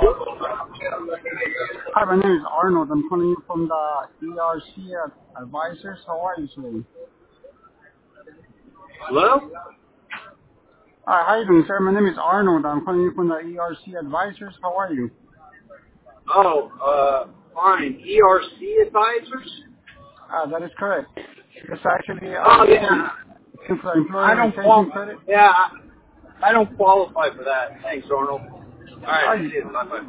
Hi, my name is Arnold. I'm calling you from the ERC Advisors. How are you today? Hello? Hi, how are you doing, sir? My name is Arnold. I'm calling you from the ERC Advisors. How are you? Fine. ERC advisors? That is correct. It's actually Oh, yeah. for I employee don't retention qual. credit. Yeah, I don't qualify for that. Thanks, Arnold. All right. Hi. See you. Bye-bye.